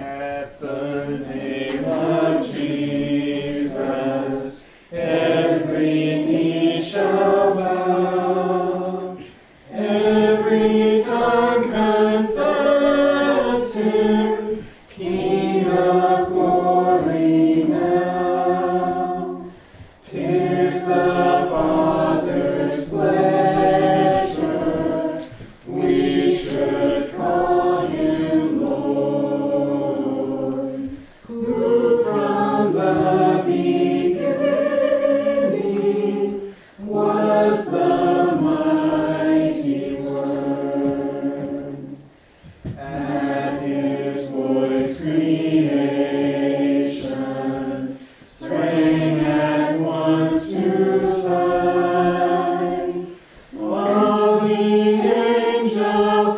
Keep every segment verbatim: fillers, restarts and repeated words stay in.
At the name of Jesus, every knee shall bow, every tongue confess Him, King of glory now. 'Tis the Father's pleasure we should call Him Lord, who from the beginning was the mighty Word. At His voice creation sprang at once to sight. All the angel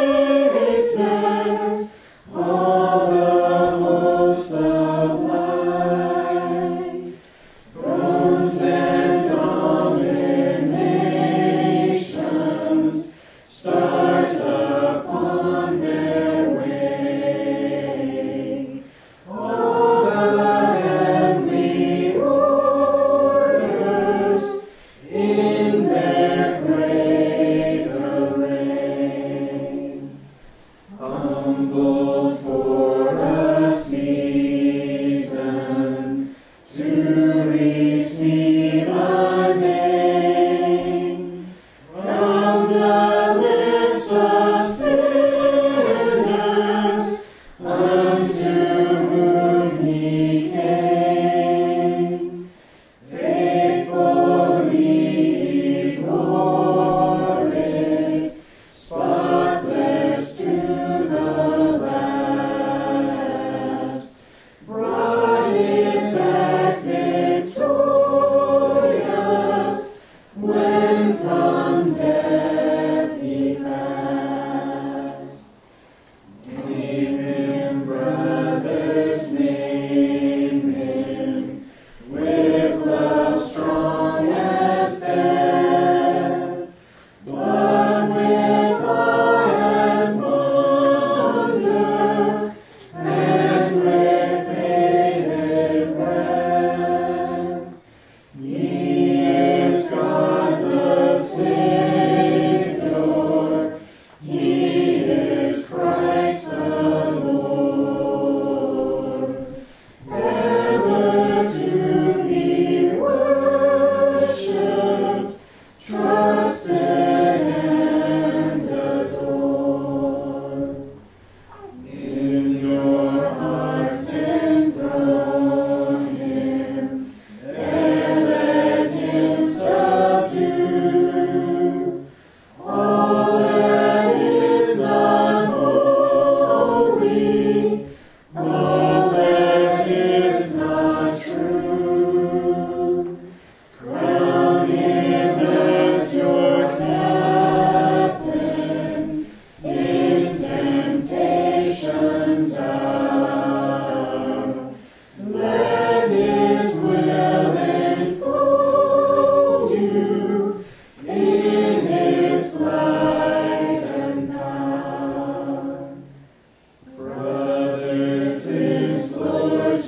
faces, all the hosts of light, thrones and dominations, stars upon their way. All the heavenly orders in their great array, humbled for a season to receive a name from the lips of sinners, unto whom He came. Faithfully He bore it, spotless to the last, brought it back victorious, when from death He passed. Name Him, brothers, name Him, with love strong as death, but with awe and wonder, and with bated breath. He is God the Savior, He is Christ the Lord, ever to be worshipped, trusted, and adored. In your hearts enthrone Him, there let Him subdue all that is not holy, all that is not true. Crown Him as your captain in temptation's hour. Let His will enfold you in His light and power. Brothers, this Lord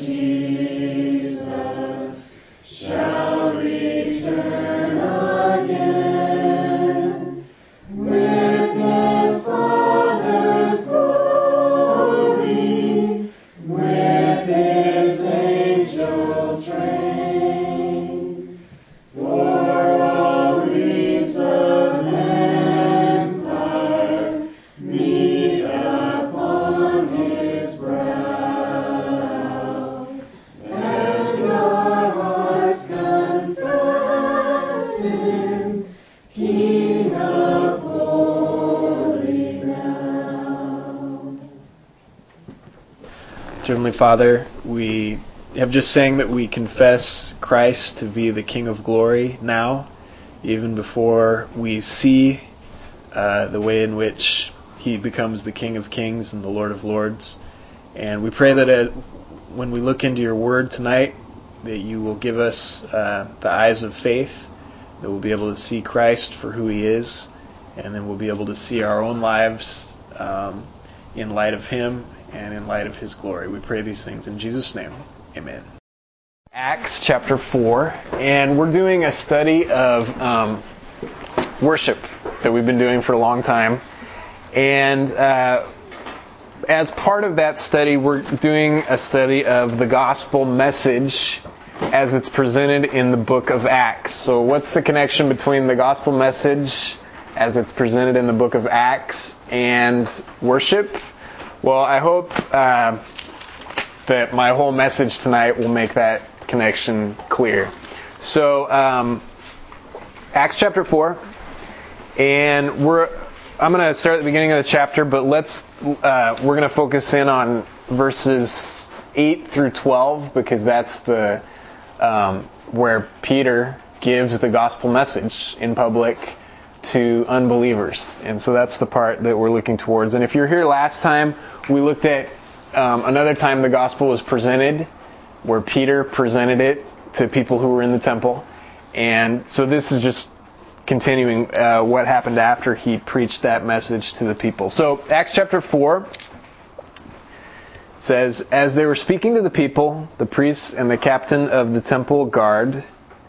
Jesus shall return again with His Father's glory, with His angels' train. For all wreaths of empire meet upon His brow, and our hearts confess Him, King of glory now. Heavenly Father, we have just sang that we confess Christ to be the King of glory now, even before we see uh, the way in which He becomes the King of kings and the Lord of lords. And we pray that it, when we look into your word tonight, that you will give us uh, the eyes of faith, that we'll be able to see Christ for who He is, and then we'll be able to see our own lives um, in light of Him, and in light of his glory. We pray these things in Jesus' name. Amen. Acts chapter four, and we're doing a study of um, worship that we've been doing for a long time. And uh, as part of that study, we're doing a study of the gospel message as it's presented in the book of Acts. So what's the connection between the gospel message as it's presented in the book of Acts and worship? Well, I hope uh, that my whole message tonight will make that connection clear. So, um, Acts chapter four, and we're I'm going to start at the beginning of the chapter, but let's uh, we're going to focus in on verses eight through twelve because that's the um, where Peter gives the gospel message in public to unbelievers, and so that's the part that we're looking towards. And if you're here last time, we looked at um, another time the gospel was presented, where Peter presented it to people who were in the temple, and so this is just continuing uh, what happened after he preached that message to the people. So Acts chapter four says, "As they were speaking to the people, the priests and the captain of the temple guard,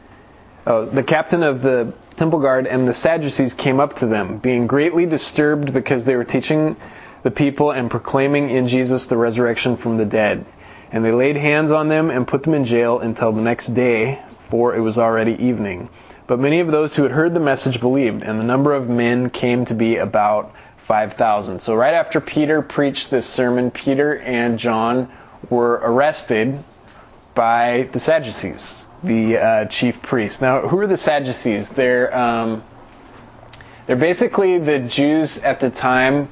oh, the captain of the temple guard and the Sadducees came up to them, being greatly disturbed because they were teaching the people and proclaiming in Jesus the resurrection from the dead. And they laid hands on them and put them in jail until the next day, for it was already evening. But many of those who had heard the message believed, and the number of men came to be about five thousand. So right after Peter preached this sermon, Peter and John were arrested by the Sadducees, the uh, chief priests. Now, who are the Sadducees? They're um, they're basically the Jews at the time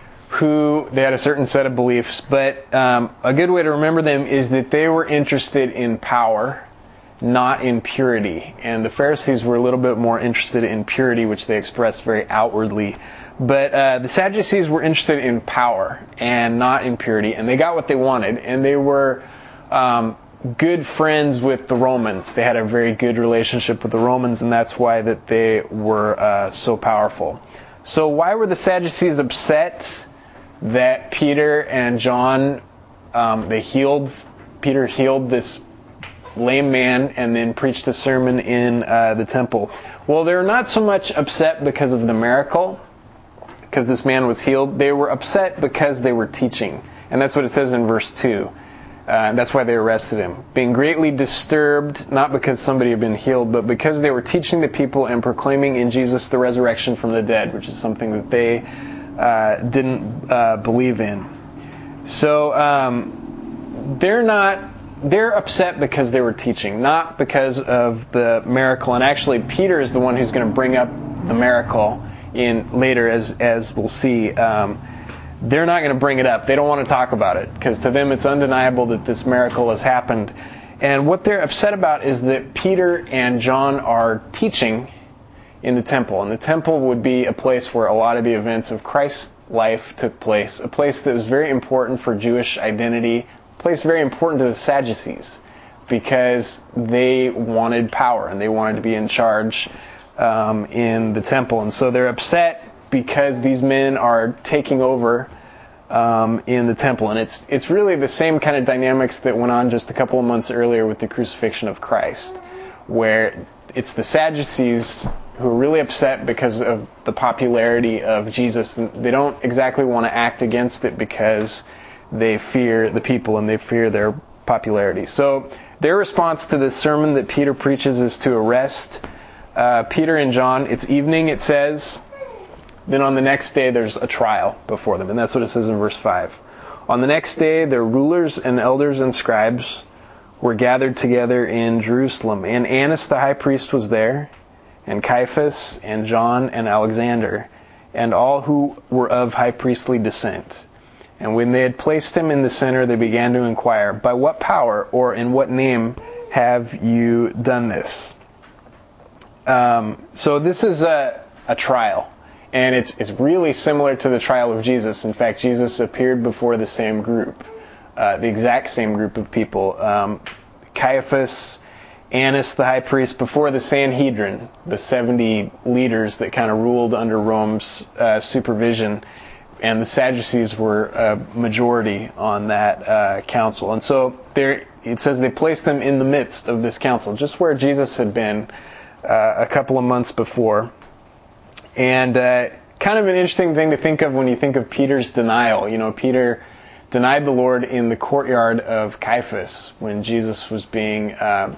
who they had a certain set of beliefs, but um, a good way to remember them is that they were interested in power, not in purity. And the Pharisees were a little bit more interested in purity, which they expressed very outwardly. But uh, the Sadducees were interested in power and not in purity, and they got what they wanted. And they were um, good friends with the Romans. They had a very good relationship with the Romans, and that's why that they were uh, so powerful. So why were the Sadducees upset that Peter and John, um, they healed, Peter healed this lame man and then preached a sermon in uh, the temple? Well, they were not so much upset because of the miracle, because this man was healed. They were upset because they were teaching. And that's what it says in verse two. Uh, that's why they arrested him. Being greatly disturbed, not because somebody had been healed, but because they were teaching the people and proclaiming in Jesus the resurrection from the dead, which is something that they uh, didn't uh, believe in. So um, they're not, they're upset because they were teaching, not because of the miracle. And actually, Peter is the one who's going to bring up the miracle in later, as as we'll see. Um, They're not going to bring it up. They don't want to talk about it because to them it's undeniable that this miracle has happened. And what they're upset about is that Peter and John are teaching in the temple. And the temple would be a place where a lot of the events of Christ's life took place, a place that was very important for Jewish identity, a place very important to the Sadducees because they wanted power and they wanted to be in charge um, in the temple. And so they're upset because these men are taking over um, in the temple. And it's it's really the same kind of dynamics that went on just a couple of months earlier with the crucifixion of Christ, where it's the Sadducees who are really upset because of the popularity of Jesus. And they don't exactly want to act against it because they fear the people and they fear their popularity. So their response to this sermon that Peter preaches is to arrest uh, Peter and John. It's evening, it says. Then on the next day, there's a trial before them. And that's what it says in verse five. On the next day, their rulers and elders and scribes were gathered together in Jerusalem. And Annas the high priest was there, and Caiaphas, and John, and Alexander, and all who were of high priestly descent. And when they had placed him in the center, they began to inquire, "By what power or in what name have you done this?" Um, so this is a, a trial. And it's it's really similar to the trial of Jesus. In fact, Jesus appeared before the same group, uh, the exact same group of people. Um, Caiaphas, Annas the high priest, before the Sanhedrin, the seventy leaders that kind of ruled under Rome's uh, supervision. and the Sadducees were a majority on that uh, council. And so there, it says they placed them in the midst of this council, just where Jesus had been uh, a couple of months before. And uh, kind of an interesting thing to think of when you think of Peter's denial. You know, Peter denied the Lord in the courtyard of Caiaphas when Jesus was being uh,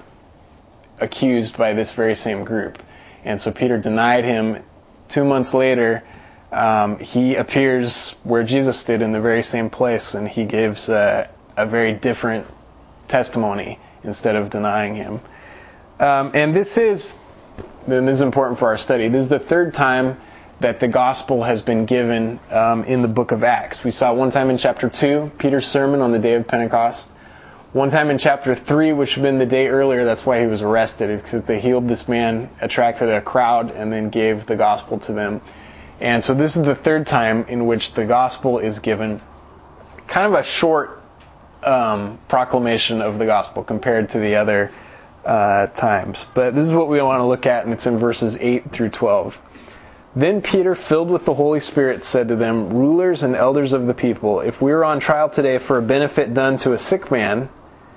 accused by this very same group. And so Peter denied him. Two months later, um, he appears where Jesus did in the very same place, and he gives uh, a very different testimony instead of denying him. Um, and this is, and this is important for our study, this is the third time that the gospel has been given um, in the book of Acts. We saw one time in chapter two, Peter's sermon on the day of Pentecost. One time in chapter three, which had been the day earlier, that's why he was arrested, is because they healed this man, attracted a crowd, and then gave the gospel to them. And so this is the third time in which the gospel is given. Kind of a short um, proclamation of the gospel compared to the other uh, times. But this is what we want to look at, and it's in verses eight through twelve. Then Peter, filled with the Holy Spirit, said to them, "Rulers and elders of the people, if we are on trial today for a benefit done to a sick man,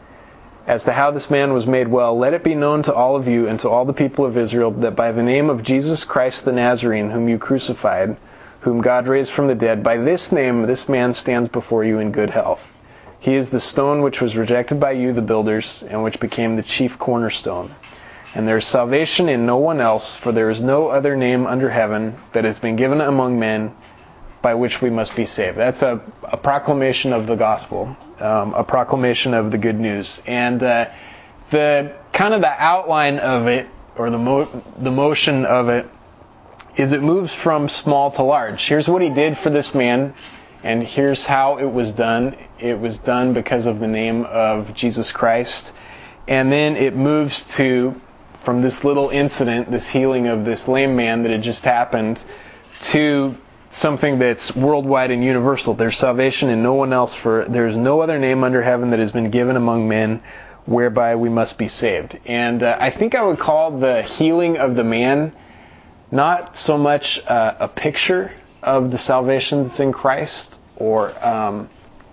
as to how this man was made well, let it be known to all of you and to all the people of Israel that by the name of Jesus Christ the Nazarene, whom you crucified, whom God raised from the dead, by this name this man stands before you in good health. He is the stone which was rejected by you, the builders, and which became the chief cornerstone. And there is salvation in no one else, for there is no other name under heaven that has been given among men by which we must be saved." That's a, a proclamation of the gospel, um, a proclamation of the good news. And uh, the kind of the outline of it, or the mo- the motion of it, is it moves from small to large. Here's what he did for this man, and here's how it was done. It was done because of the name of Jesus Christ. And then it moves to, from this little incident, this healing of this lame man that had just happened, to something that's worldwide and universal. There's salvation in no one else, for there is no other name under heaven that has been given among men whereby we must be saved. And uh, I think I would call the healing of the man not so much uh, a picture of the salvation that's in Christ, or um,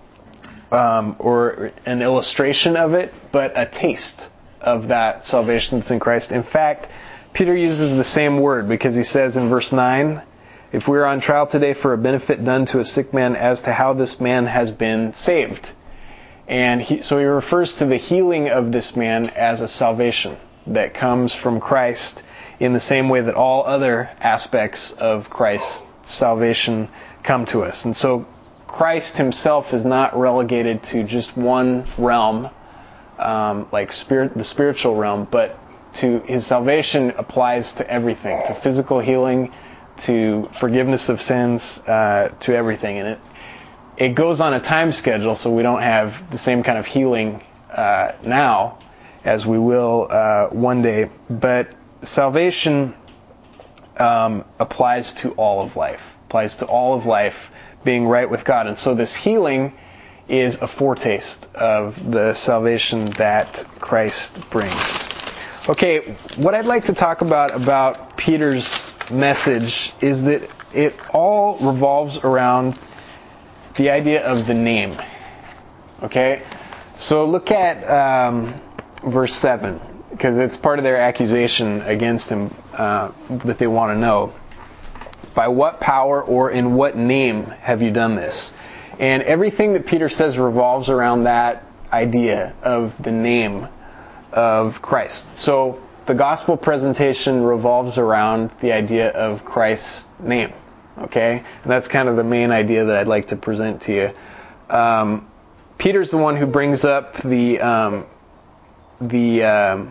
um, or an illustration of it, but a taste of that salvation that's in Christ. In fact, Peter uses the same word, because he says in verse nine, "If we are on trial today for a benefit done to a sick man, as to how this man has been saved." And he, so he refers to the healing of this man as a salvation that comes from Christ, in the same way that all other aspects of Christ's salvation come to us. And so Christ himself is not relegated to just one realm, um, like spirit, the spiritual realm, but to his salvation applies to everything, to physical healing, to forgiveness of sins, uh, to everything. And it it goes on a time schedule, so we don't have the same kind of healing uh, now as we will uh, one day. But salvation um, applies to all of life, applies to all of life being right with God. And so this healing is a foretaste of the salvation that Christ brings. Okay, what I'd like to talk about about Peter's message is that it all revolves around the idea of the name. Okay? So look at um, verse seven, because it's part of their accusation against him uh, that they want to know. "By what power or in what name have you done this?" And everything that Peter says revolves around that idea of the name of Christ. So the gospel presentation revolves around the idea of Christ's name. Okay? And that's kind of the main idea that I'd like to present to you. Um, Peter's the one who brings up the um, the um,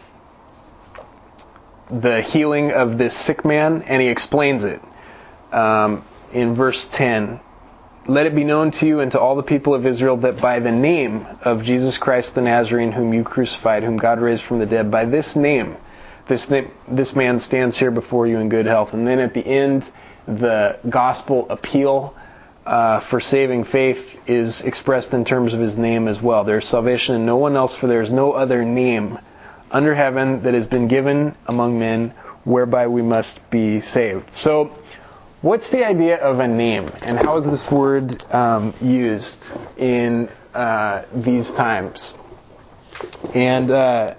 the healing of this sick man, and he explains it um, in verse ten. "Let it be known to you and to all the people of Israel that by the name of Jesus Christ the Nazarene, whom you crucified, whom God raised from the dead, by this name, this name, this man stands here before you in good health." And then at the end, the gospel appeal uh, for saving faith is expressed in terms of his name as well. "There is salvation in no one else, for there is no other name under heaven that has been given among men whereby we must be saved." So what's the idea of a name, and how is this word um, used in uh, these times? And uh,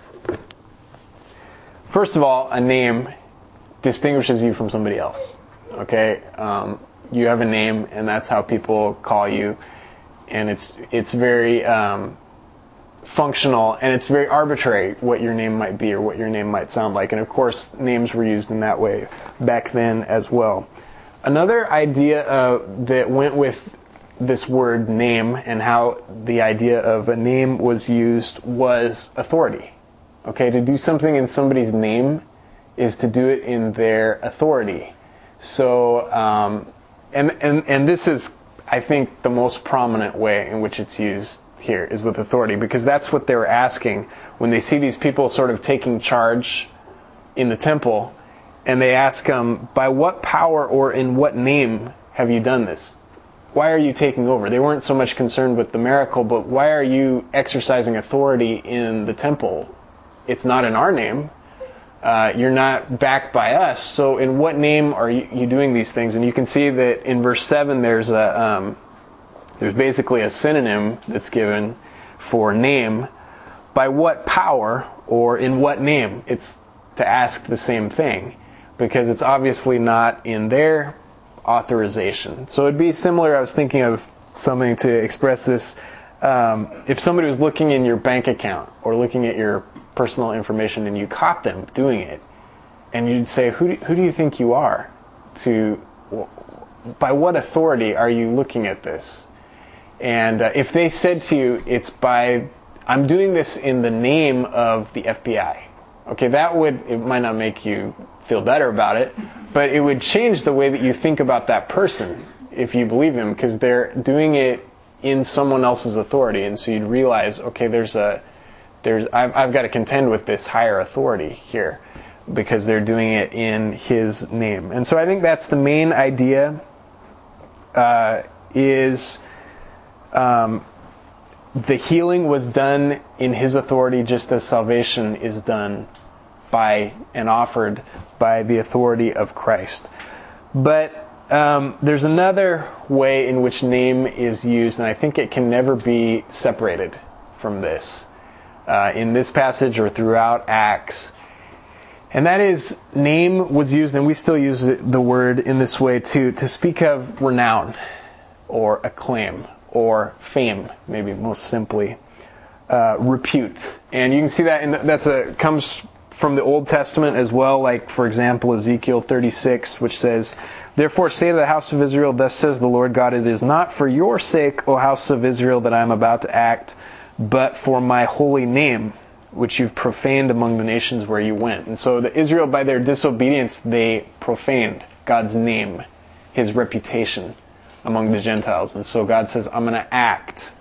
first of all, a name distinguishes you from somebody else. Okay, um, you have a name, and that's how people call you, and it's it's very um, functional, and it's very arbitrary what your name might be or what your name might sound like. And of course, names were used in that way back then as well. Another idea uh, that went with this word name and how the idea of a name was used was authority. Okay, to do something in somebody's name is to do it in their authority. So, um, and, and, and this is, I think, the most prominent way in which it's used here is with authority, because that's what they were asking when they see these people sort of taking charge in the temple, and they ask them, by what power or in what name have you done this? Why are you taking over? They weren't so much concerned with the miracle, but why are you exercising authority in the temple? It's not in our name. Uh, you're not backed by us. So in what name are you, you doing these things? And you can see that in verse seven there's a um, there's basically a synonym that's given for name. By what power or in what name? It's to ask the same thing, because it's obviously not in their authorization. So it'd be similar, I was thinking of something to express this, um, if somebody was looking in your bank account or looking at your personal information and you caught them doing it, and you'd say, who do, who do you think you are? To, by what authority are you looking at this? And uh, if they said to you, it's by, I'm doing this in the name of the F B I. Okay, that would, it might not make you feel better about it, but it would change the way that you think about that person if you believe them, because they're doing it in someone else's authority. And so you'd realize, okay, there's a, there's, I've, I've got to contend with this higher authority here because they're doing it in his name. And so I think that's the main idea, uh, is um, the healing was done in his authority just as salvation is done by and offered by the authority of Christ. But um, there's another way in which name is used, and I think it can never be separated from this uh, in this passage or throughout Acts. And that is, name was used, and we still use the word in this way too, to speak of renown or acclaim or fame, maybe most simply, uh, repute. And you can see that in the, that's a comes from the Old Testament as well, like, for example, Ezekiel thirty-six, which says, therefore say to the house of Israel, thus says the Lord God, it is not for your sake, O house of Israel, that I am about to act, but for my holy name, which you've profaned among the nations where you went. And so the Israel, by their disobedience, they profaned God's name, his reputation among the Gentiles. And so God says, I'm going to act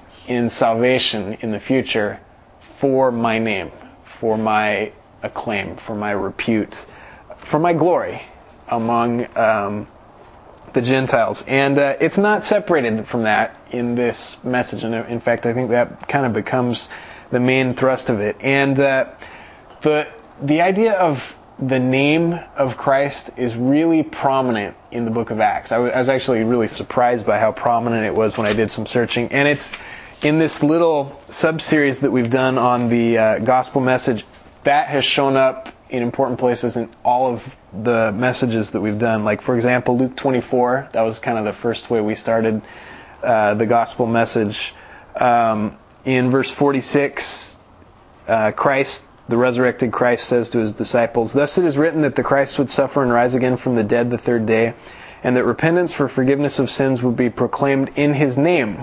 in salvation in the future for my name, for my acclaim, for my repute, for my glory among um, the Gentiles. And uh, it's not separated from that in this message. And in fact, I think that kind of becomes the main thrust of it. And uh, the the idea of the name of Christ is really prominent in the book of Acts. I was, I was actually really surprised by how prominent it was when I did some searching. And it's in this little sub-series that we've done on the uh, gospel message, that has shown up in important places in all of the messages that we've done. Like, for example, Luke twenty-four, that was kind of the first way we started uh, the gospel message. Um, in verse forty-six, uh, Christ, the resurrected Christ, says to his disciples, thus it is written that the Christ would suffer and rise again from the dead the third day, and that repentance for forgiveness of sins would be proclaimed in his name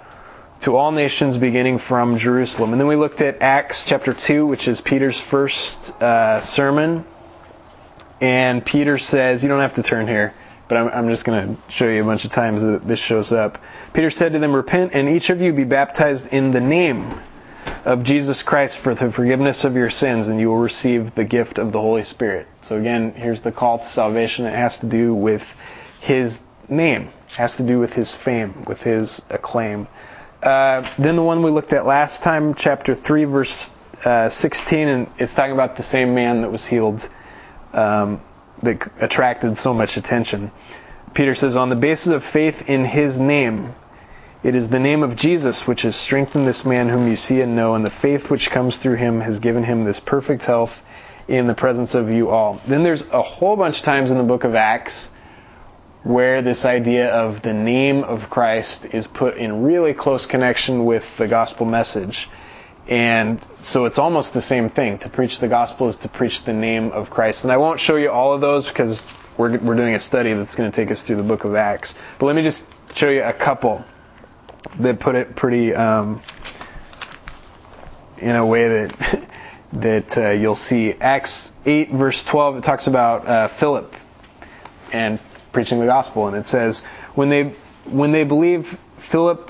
to all nations beginning from Jerusalem. And then we looked at Acts chapter two, which is Peter's first uh, sermon. And Peter says, you don't have to turn here, but I'm, I'm just going to show you a bunch of times that this shows up. Peter said to them, repent and each of you be baptized in the name of Jesus Christ for the forgiveness of your sins, and you will receive the gift of the Holy Spirit. So again, here's the call to salvation. It has to do with his name. It has to do with his fame, with his acclaim. Uh, then the one we looked at last time, chapter three, verse uh, sixteen, and it's talking about the same man that was healed um, that attracted so much attention. Peter says, on the basis of faith in his name, it is the name of Jesus which has strengthened this man whom you see and know, and the faith which comes through him has given him this perfect health in the presence of you all. Then there's a whole bunch of times in the book of Acts where this idea of the name of Christ is put in really close connection with the gospel message. And so it's almost the same thing. To preach the gospel is to preach the name of Christ. And I won't show you all of those because we're we're doing a study that's going to take us through the book of Acts. But let me just show you a couple that put it pretty um, in a way that that uh, you'll see. Acts eight verse twelve, it talks about uh, Philip and preaching the gospel, and it says, when they when they believed Philip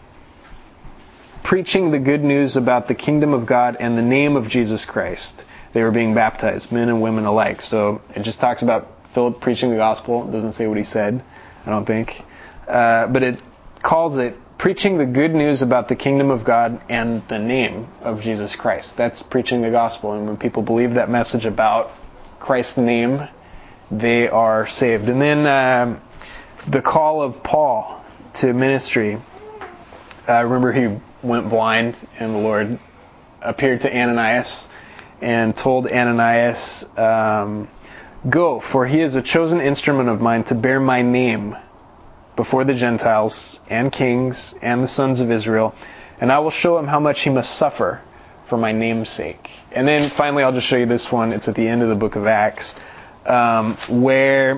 preaching the good news about the kingdom of God and the name of Jesus Christ, they were being baptized, men and women alike. So it just talks about Philip preaching the gospel. It doesn't say what he said, I don't think. Uh, but it calls it preaching the good news about the kingdom of God and the name of Jesus Christ. That's preaching the gospel. And when people believe that message about Christ's name, they are saved. And then um, the call of Paul to ministry. Uh, remember he went blind and the Lord appeared to Ananias and told Ananias, um, go, for he is a chosen instrument of mine to bear my name before the Gentiles and kings and the sons of Israel, and I will show him how much he must suffer for my name's sake. And then finally I'll just show you this one. It's at the end of the book of Acts. Um, where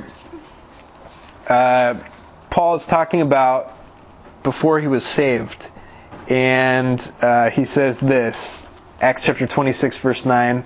uh, Paul is talking about before he was saved. And uh, he says this, Acts chapter twenty-six, verse nine.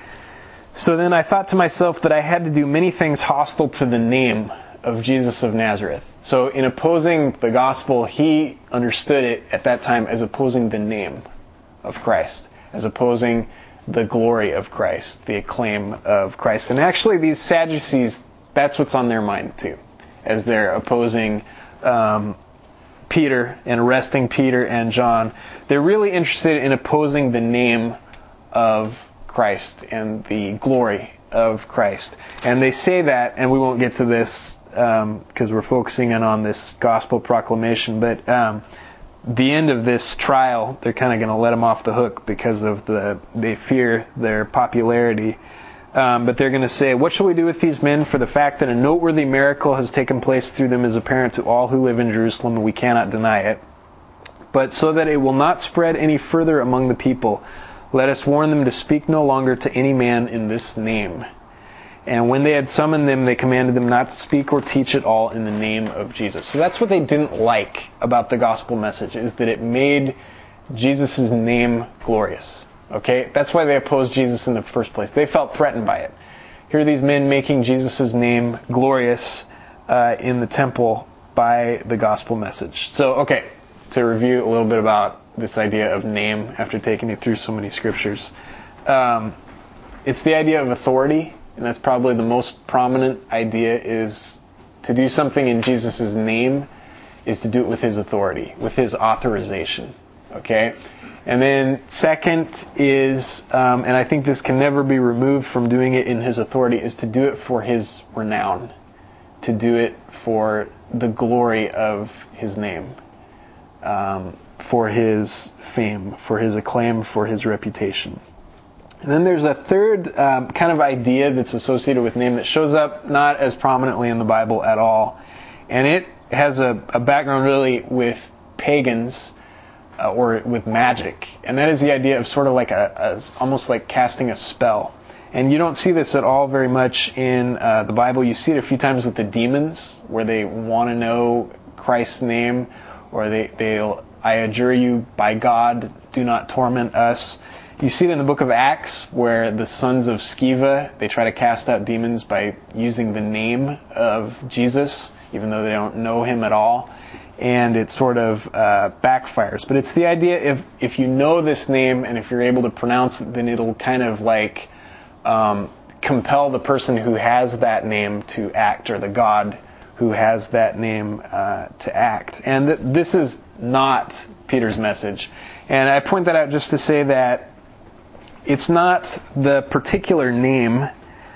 So then I thought to myself that I had to do many things hostile to the name of Jesus of Nazareth. So in opposing the gospel, he understood it at that time as opposing the name of Christ, as opposing the glory of Christ, the acclaim of Christ. And actually these Sadducees, that's what's on their mind too, as they're opposing um, Peter and arresting Peter and John. They're really interested in opposing the name of Christ and the glory of Christ. And they say that, and we won't get to this because um, we're focusing in on this gospel proclamation, but um, the end of this trial, they're kind of going to let them off the hook because of the, they fear their popularity. Um, but they're going to say, what shall we do with these men? For the fact that a noteworthy miracle has taken place through them is apparent to all who live in Jerusalem, and we cannot deny it. But so that it will not spread any further among the people, let us warn them to speak no longer to any man in this name. And when they had summoned them, they commanded them not to speak or teach at all in the name of Jesus. So that's what they didn't like about the gospel message, is that it made Jesus' name glorious. Okay? That's why they opposed Jesus in the first place. They felt threatened by it. Here are these men making Jesus' name glorious uh, in the temple by the gospel message. So, okay, to review a little bit about this idea of name after taking it through so many scriptures. Um, it's the idea of authority. And that's probably the most prominent idea, is to do something in Jesus' name is to do it with his authority, with his authorization. Okay? And then second is, um, and I think this can never be removed from doing it in his authority, is to do it for his renown, to do it for the glory of his name, um, for his fame, for his acclaim, for his reputation. And then there's a third um, kind of idea that's associated with name that shows up not as prominently in the Bible at all. And it has a, a background really with pagans uh, or with magic. And that is the idea of sort of like a, a almost like casting a spell. And you don't see this at all very much in uh, the Bible. You see it a few times with the demons, where they want to know Christ's name, or they, they'll, I adjure you by God, do not torment us. You see it in the book of Acts, where the sons of Sceva, they try to cast out demons by using the name of Jesus, even though they don't know him at all. And it sort of uh, backfires. But it's the idea, if if you know this name and if you're able to pronounce it, then it'll kind of like um, compel the person who has that name to act, or the God who has that name uh, to act. And th- this is not Peter's message. And I point that out just to say that it's not the particular name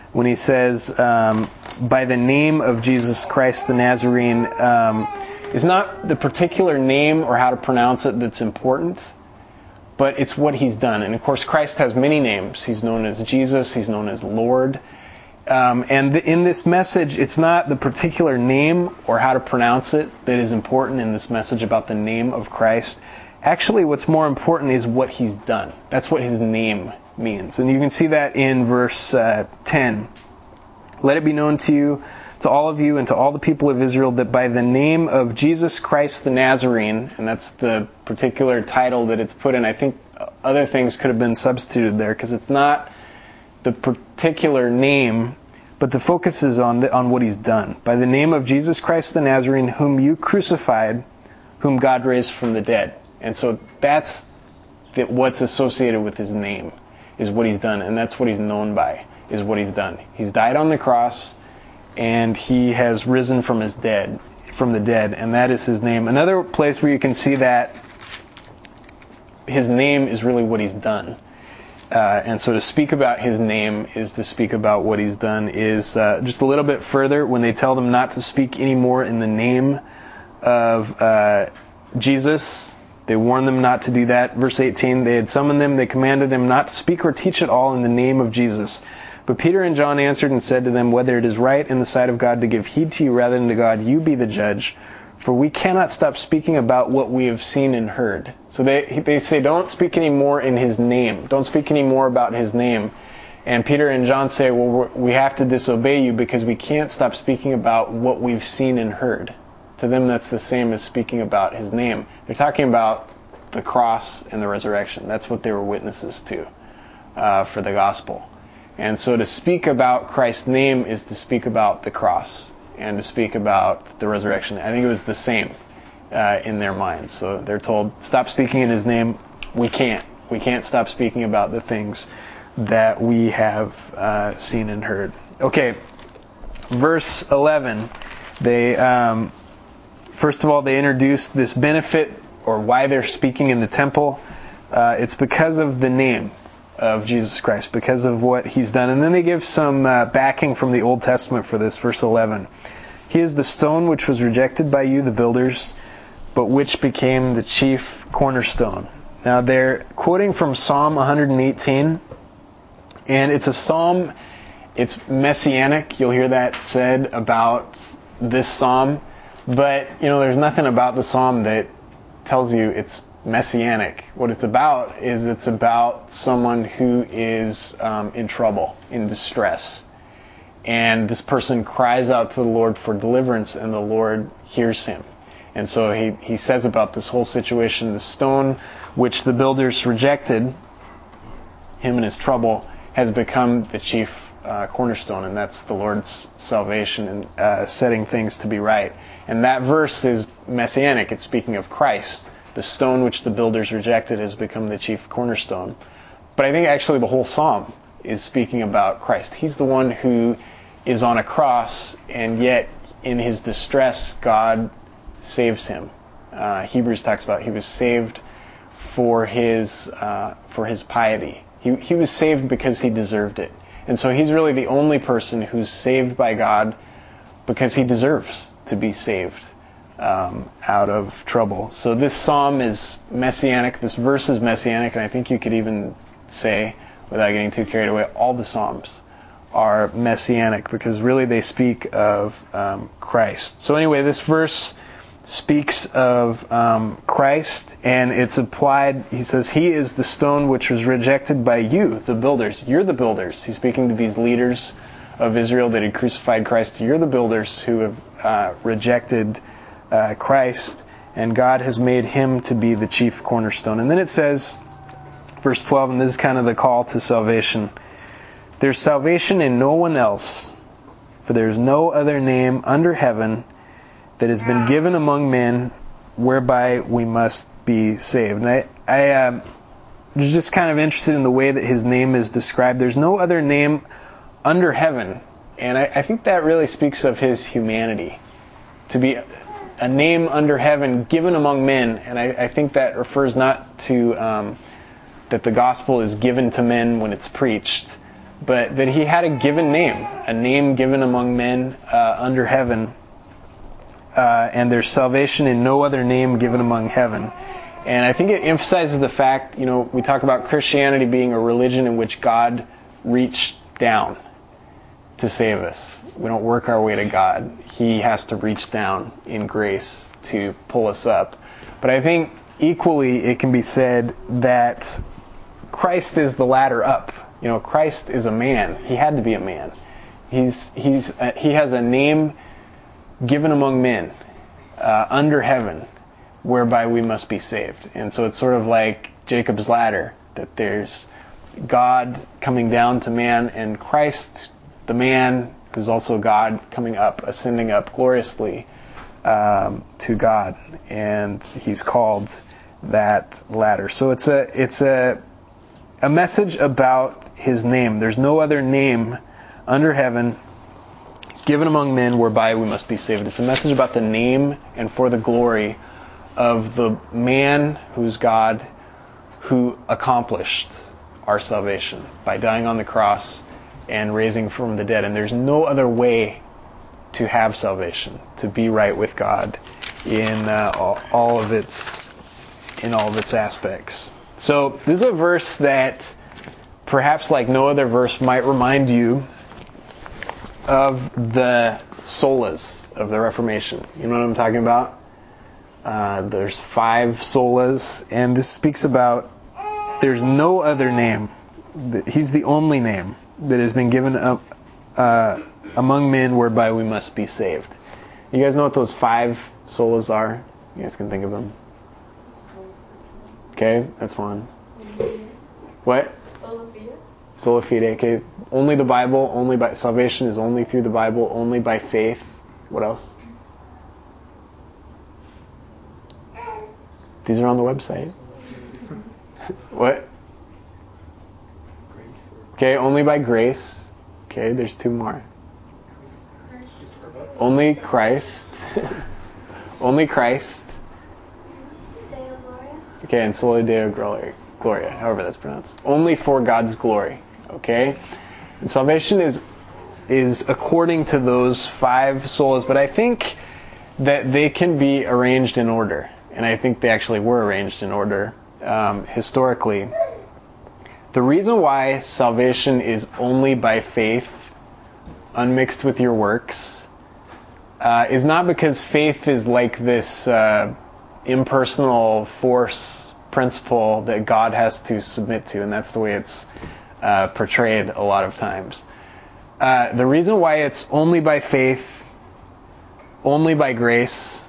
when he says, um, by the name of Jesus Christ the Nazarene, um, is not the particular name or how to pronounce it that's important, but it's what he's done. And of course, Christ has many names. He's known as Jesus. He's known as Lord. Um, and th- in this message, it's not the particular name or how to pronounce it that is important in this message about the name of Christ. Actually, what's more important is what he's done. That's what his name means. And you can see that in verse uh, ten. Let it be known to you, to all of you, and to all the people of Israel, that by the name of Jesus Christ the Nazarene, and that's the particular title that it's put in. I think other things could have been substituted there, because it's not the particular name, but the focus is on the, on what he's done. By the name of Jesus Christ the Nazarene, whom you crucified, whom God raised from the dead. And so that's the, what's associated with his name, is what he's done, and that's what he's known by, is what he's done. He's died on the cross, and he has risen from his dead, from the dead, and that is his name. Another place where you can see that his name is really what he's done. Uh, and so to speak about his name is to speak about what he's done, is uh, just a little bit further when they tell them not to speak anymore in the name of uh, Jesus. They warned them not to do that. Verse eighteen, they had summoned them, they commanded them not to speak or teach at all in the name of Jesus. But Peter and John answered and said to them, whether it is right in the sight of God to give heed to you rather than to God, you be the judge. For we cannot stop speaking about what we have seen and heard. So they they say, don't speak anymore in his name. Don't speak anymore about his name. And Peter and John say, well, we're, we have to disobey you because we can't stop speaking about what we've seen and heard. To them, that's the same as speaking about his name. They're talking about the cross and the resurrection. That's what they were witnesses to uh, for the gospel. And so to speak about Christ's name is to speak about the cross and to speak about the resurrection. I think it was the same uh, in their minds. So they're told, stop speaking in his name. We can't. We can't stop speaking about the things that we have uh, seen and heard. Okay, verse eleven. They, um, first of all, they introduced this benefit, or why they're speaking in the temple. Uh, it's because of the name of Jesus Christ, because of what he's done. And then they give some uh, backing from the Old Testament for this, verse eleven. He is the stone which was rejected by you, the builders, but which became the chief cornerstone. Now they're quoting from Psalm one eighteen, and it's a psalm, it's messianic. You'll hear that said about this psalm, but you know, there's nothing about the psalm that tells you it's messianic. What it's about is it's about someone who is um, in trouble, in distress. And this person cries out to the Lord for deliverance, and the Lord hears him. And so he, he says about this whole situation, the stone which the builders rejected, him in his trouble, has become the chief uh, cornerstone, and that's the Lord's salvation and uh, setting things to be right. And that verse is messianic. It's speaking of Christ. The stone which the builders rejected has become the chief cornerstone. But I think actually the whole psalm is speaking about Christ. He's the one who is on a cross, and yet in his distress, God saves him. Uh, Hebrews talks about he was saved for his uh, for his piety. He he was saved because he deserved it. And so he's really the only person who's saved by God because he deserves to be saved um, out of trouble. So this psalm is messianic. This verse is messianic, and I think you could even say, without getting too carried away, all the psalms are messianic because really they speak of um, Christ. So anyway, this verse speaks of um, Christ, and it's applied. He says, he is the stone which was rejected by you, the builders. You're the builders. He's speaking to these leaders of Israel that had crucified Christ. You're the builders who have uh, rejected uh, Christ, and God has made him to be the chief cornerstone. And then it says, verse twelve, and this is kind of the call to salvation. There's salvation in no one else, for there is no other name under heaven that has been given among men whereby we must be saved. And I, I um, was just kind of interested in the way that his name is described. There's no other name under heaven. And I, I think that really speaks of his humanity. To be a name under heaven given among men. And I, I think that refers not to um, that the gospel is given to men when it's preached, but that he had a given name, a name given among men uh, under heaven. Uh, and there's salvation in no other name given among heaven. And I think it emphasizes the fact, you know, we talk about Christianity being a religion in which God reached down to save us. We don't work our way to God. He has to reach down in grace to pull us up. But I think equally it can be said that Christ is the ladder up. You know, Christ is a man. He had to be a man. He's he's uh, he has a name given among men uh, under heaven, whereby we must be saved. And so it's sort of like Jacob's ladder, that there's God coming down to man, and Christ, the man who's also God, coming up, ascending up gloriously um, to God, and he's called that ladder. So it's a it's a a message about his name. There's no other name under heaven given among men whereby we must be saved. It's a message about the name and for the glory of the man who's God, who accomplished our salvation by dying on the cross and raising from the dead. And there's no other way to have salvation, to be right with God in uh, all, all of its in all of its aspects. So this is a verse that perhaps like no other verse might remind you of the solas of the Reformation. You know what I'm talking about? Uh, there's five solas, and this speaks about there's no other name. He's the only name that has been given up uh, among men whereby we must be saved. You guys know what those five solas are? You guys can think of them. Okay, that's one. What? Sola fide, okay. Only the Bible, only by salvation is only through the Bible, only by faith. What else? These are on the website. What? Okay, only by grace. Okay, there's two more. Only Christ. Only Christ. Deo Gloria. Okay, and Soli Deo Gloria, Gloria, however that's pronounced. Only for God's glory. Okay? And salvation is is according to those five solas, but I think that they can be arranged in order. And I think they actually were arranged in order um, historically. The reason why salvation is only by faith, unmixed with your works, uh, is not because faith is like this uh, impersonal force principle that God has to submit to, and that's the way it's uh, portrayed a lot of times. Uh, the reason why it's only by faith, only by grace,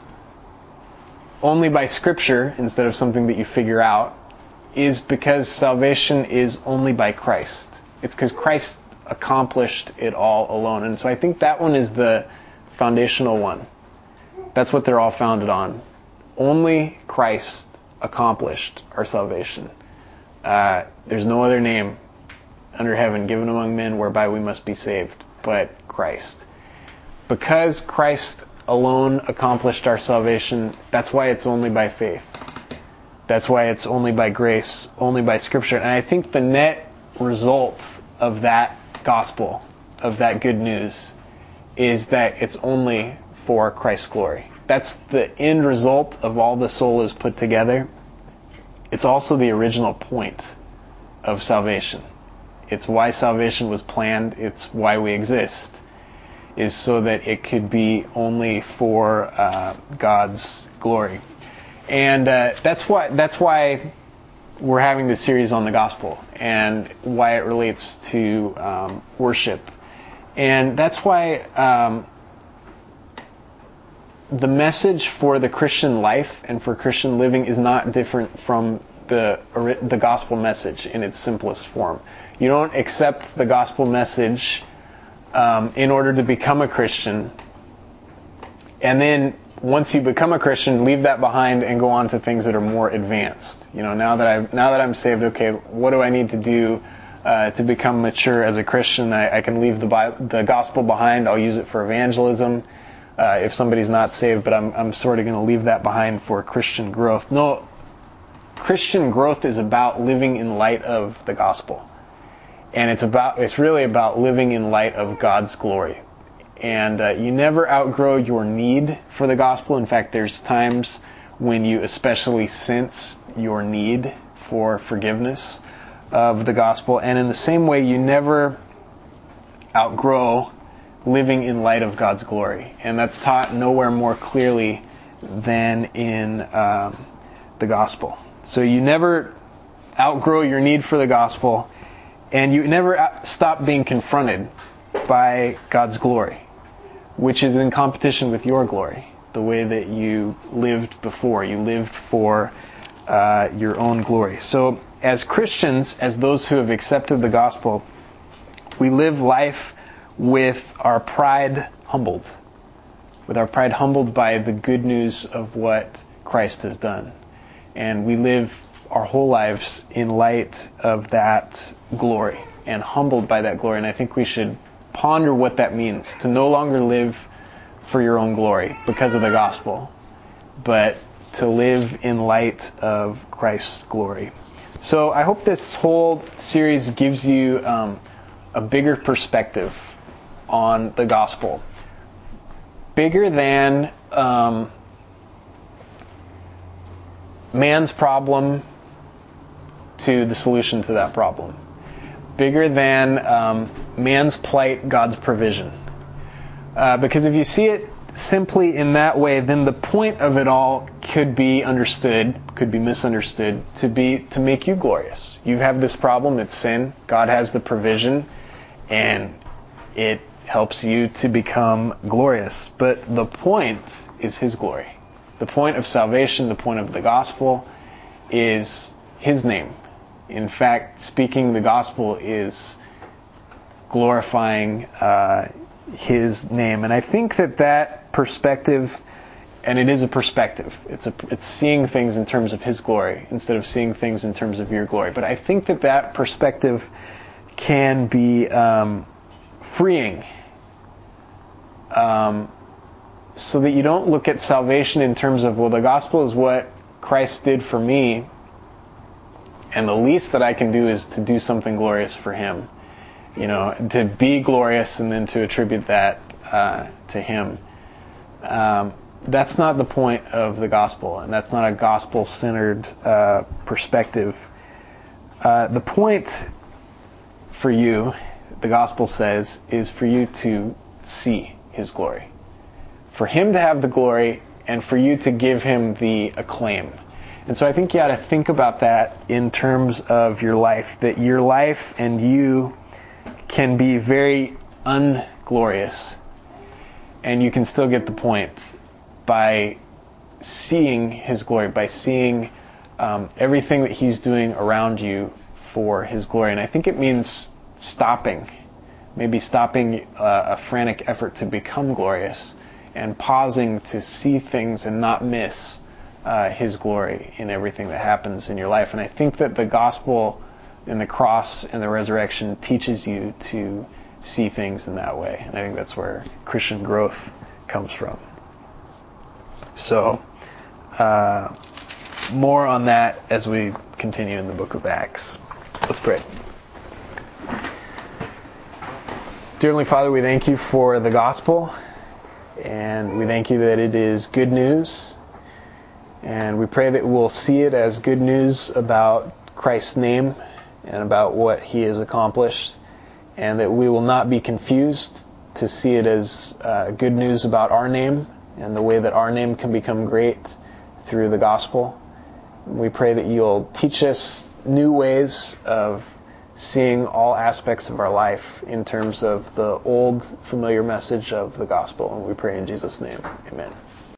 only by Scripture instead of something that you figure out, is because salvation is only by Christ. It's because Christ accomplished it all alone. And so I think that one is the foundational one. That's what they're all founded on. Only Christ accomplished our salvation. Uh, there's no other name under heaven given among men whereby we must be saved but Christ. Because Christ alone accomplished our salvation, that's why it's only by faith. That's why it's only by grace, only by Scripture. And I think the net result of that gospel, of that good news, is that it's only for Christ's glory. That's the end result of all the solas put together. It's also the original point of salvation. It's why salvation was planned. It's why we exist, is so that it could be only for uh, God's glory. And uh, that's why that's why we're having this series on the gospel and why it relates to um, worship. And that's why um, the message for the Christian life and for Christian living is not different from the the gospel message in its simplest form. You don't accept the gospel message um, in order to become a Christian, and then once you become a Christian, leave that behind and go on to things that are more advanced. You know, now that I now that I'm saved, okay, what do I need to do uh, to become mature as a Christian? I, I can leave the Bible, the gospel behind. I'll use it for evangelism uh, if somebody's not saved, but I'm I'm sort of going to leave that behind for Christian growth. No, Christian growth is about living in light of the gospel. and it's about it's really about living in light of God's glory. And uh, you never outgrow your need for the gospel. In fact, there's times when you especially sense your need for forgiveness of the gospel. And in the same way, you never outgrow living in light of God's glory. And that's taught nowhere more clearly than in um, the gospel. So you never outgrow your need for the gospel, and you never stop being confronted by God's glory, which is in competition with your glory, the way that you lived before. You lived for uh, your own glory. So as Christians, as those who have accepted the gospel, we live life with our pride humbled, with our pride humbled by the good news of what Christ has done. And we live our whole lives in light of that glory and humbled by that glory. And I think we should ponder what that means, to no longer live for your own glory because of the gospel, but to live in light of Christ's glory. So I hope this whole series gives you um, a bigger perspective on the gospel. Bigger than um, man's problem to the solution to that problem. Bigger than um, man's plight, God's provision. Uh, because if you see it simply in that way, then the point of it all could be understood, could be misunderstood, to be to make you glorious. You have this problem, it's sin. God has the provision, and it helps you to become glorious. But the point is His glory. The point of salvation, the point of the gospel, is His name. In fact, speaking the gospel is glorifying uh, His name. And I think that that perspective, and it is a perspective, it's a, it's seeing things in terms of His glory instead of seeing things in terms of your glory. But I think that that perspective can be um, freeing, um, so that you don't look at salvation in terms of, well, the gospel is what Christ did for me, and the least that I can do is to do something glorious for Him. You know, to be glorious and then to attribute that uh, to Him. Um, that's not the point of the gospel, and that's not a gospel-centered uh, perspective. Uh, the point for you, the gospel says, is for you to see His glory. For Him to have the glory, and for you to give Him the acclaim. And so I think you ought to think about that in terms of your life, that your life and you can be very unglorious, and you can still get the point by seeing His glory, by seeing um, everything that He's doing around you for His glory. And I think it means stopping, maybe stopping uh, a frantic effort to become glorious, and pausing to see things and not miss uh, His glory in everything that happens in your life. And I think that the gospel and the cross and the resurrection teaches you to see things in that way. And I think that's where Christian growth comes from. So, uh, more on that as we continue in the book of Acts. Let's pray. Dear Heavenly Father, we thank You for the gospel, and we thank You that it is good news, and we pray that we'll see it as good news about Christ's name and about what He has accomplished, and that we will not be confused to see it as uh, good news about our name and the way that our name can become great through the gospel. We pray that You'll teach us new ways of seeing all aspects of our life in terms of the old familiar message of the gospel. And we pray in Jesus' name. Amen.